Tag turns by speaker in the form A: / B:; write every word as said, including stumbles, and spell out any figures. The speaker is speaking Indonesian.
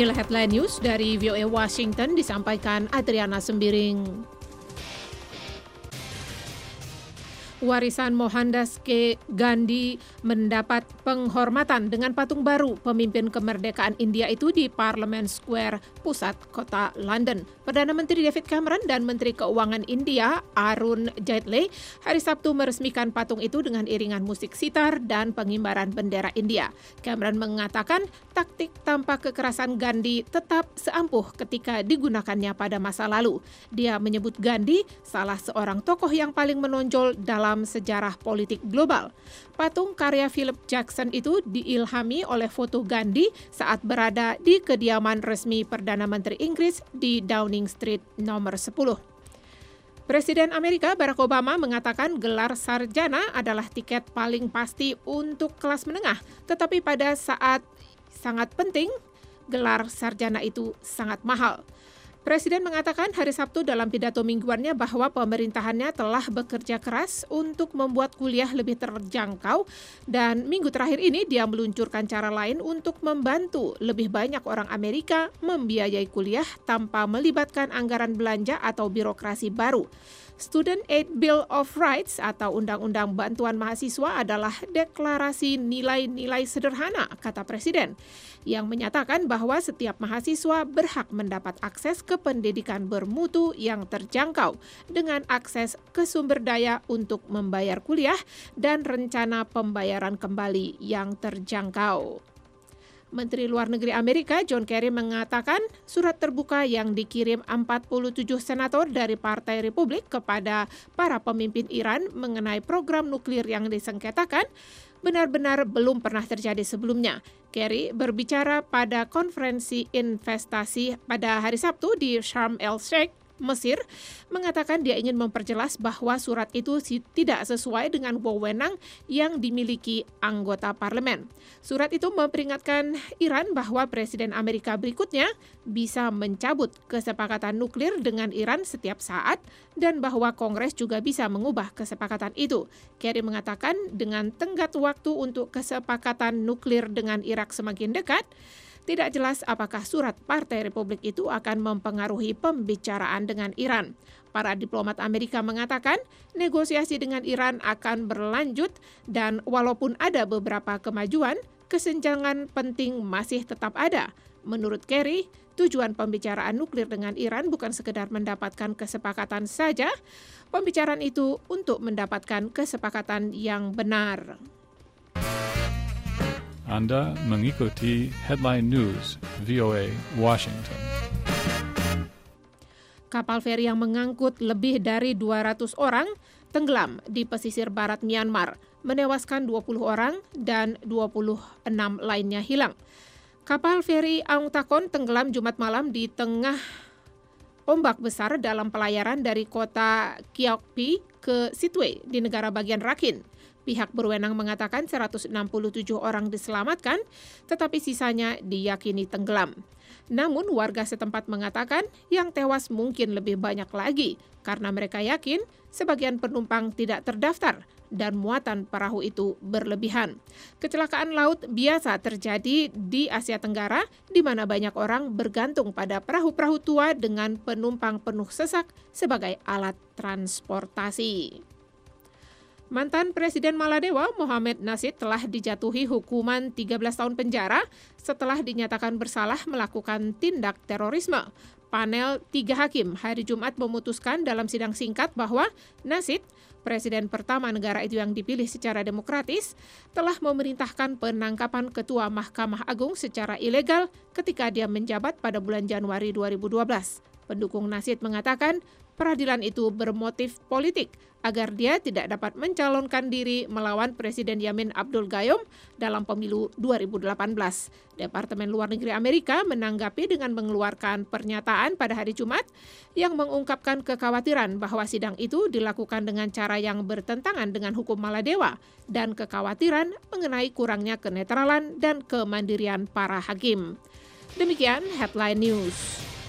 A: Inilah headline news dari V O A Washington, disampaikan Adriana Sembiring. Warisan Mohandas K. Gandhi mendapat penghormatan dengan patung baru pemimpin kemerdekaan India itu di Parliament Square, pusat kota London. Perdana Menteri David Cameron dan Menteri Keuangan India Arun Jaitley hari Sabtu meresmikan patung itu dengan iringan musik sitar dan pengimbaran bendera India. Cameron mengatakan taktik tanpa kekerasan Gandhi tetap seampuh ketika digunakannya pada masa lalu. Dia menyebut Gandhi salah seorang tokoh yang paling menonjol dalam sejarah politik global. Patung karya Philip Jackson itu diilhami oleh foto Gandhi saat berada di kediaman resmi Perdana Menteri Inggris di Downing Street nomor sepuluh. Presiden Amerika Barack Obama mengatakan gelar sarjana adalah tiket paling pasti untuk kelas menengah, tetapi pada saat sangat penting, gelar sarjana itu sangat mahal. Presiden mengatakan hari Sabtu dalam pidato mingguannya bahwa pemerintahannya telah bekerja keras untuk membuat kuliah lebih terjangkau dan minggu terakhir ini dia meluncurkan cara lain untuk membantu lebih banyak orang Amerika membiayai kuliah tanpa melibatkan anggaran belanja atau birokrasi baru. Student Aid Bill of Rights atau Undang-Undang Bantuan Mahasiswa adalah deklarasi nilai-nilai sederhana, kata Presiden, yang menyatakan bahwa setiap mahasiswa berhak mendapat akses ke pendidikan bermutu yang terjangkau dengan akses ke sumber daya untuk membayar kuliah dan rencana pembayaran kembali yang terjangkau. Menteri Luar Negeri Amerika John Kerry mengatakan surat terbuka yang dikirim empat puluh tujuh senator dari Partai Republik kepada para pemimpin Iran mengenai program nuklir yang disengketakan benar-benar belum pernah terjadi sebelumnya. Kerry berbicara pada konferensi investasi pada hari Sabtu di Sharm el-Sheikh, Mesir, mengatakan dia ingin memperjelas bahwa surat itu tidak sesuai dengan wewenang yang dimiliki anggota parlemen. Surat itu memperingatkan Iran bahwa Presiden Amerika berikutnya bisa mencabut kesepakatan nuklir dengan Iran setiap saat dan bahwa Kongres juga bisa mengubah kesepakatan itu. Kerry mengatakan dengan tenggat waktu untuk kesepakatan nuklir dengan Irak semakin dekat, tidak jelas apakah surat Partai Republik itu akan mempengaruhi pembicaraan dengan Iran. Para diplomat Amerika mengatakan negosiasi dengan Iran akan berlanjut dan walaupun ada beberapa kemajuan, kesenjangan penting masih tetap ada. Menurut Kerry, tujuan pembicaraan nuklir dengan Iran bukan sekedar mendapatkan kesepakatan saja, pembicaraan itu untuk mendapatkan kesepakatan yang benar.
B: Anda mengikuti Headline News V O A Washington.
A: Kapal feri yang mengangkut lebih dari dua ratus orang tenggelam di pesisir barat Myanmar, menewaskan dua puluh orang dan dua puluh enam lainnya hilang. Kapal feri Aung Takon tenggelam Jumat malam di tengah ombak besar dalam pelayaran dari kota Kiaukpi ke Sittwe di negara bagian Rakhine. Pihak berwenang mengatakan seratus enam puluh tujuh orang diselamatkan, tetapi sisanya diyakini tenggelam. Namun warga setempat mengatakan yang tewas mungkin lebih banyak lagi karena mereka yakin sebagian penumpang tidak terdaftar dan muatan perahu itu berlebihan. Kecelakaan laut biasa terjadi di Asia Tenggara di mana banyak orang bergantung pada perahu-perahu tua dengan penumpang penuh sesak sebagai alat transportasi. Mantan Presiden Maladewa Mohamed Nasheed telah dijatuhi hukuman tiga belas tahun penjara setelah dinyatakan bersalah melakukan tindak terorisme. Panel tiga hakim hari Jumat memutuskan dalam sidang singkat bahwa Nasheed, presiden pertama negara itu yang dipilih secara demokratis, telah memerintahkan penangkapan Ketua Mahkamah Agung secara ilegal ketika dia menjabat pada bulan Januari dua ribu dua belas. Pendukung Nasheed mengatakan peradilan itu bermotif politik agar dia tidak dapat mencalonkan diri melawan Presiden Yamin Abdul Gayoom dalam pemilu dua ribu delapan belas. Departemen Luar Negeri Amerika menanggapi dengan mengeluarkan pernyataan pada hari Jumat yang mengungkapkan kekhawatiran bahwa sidang itu dilakukan dengan cara yang bertentangan dengan hukum Maladewa dan kekhawatiran mengenai kurangnya kenetralan dan kemandirian para hakim. Demikian Headline News.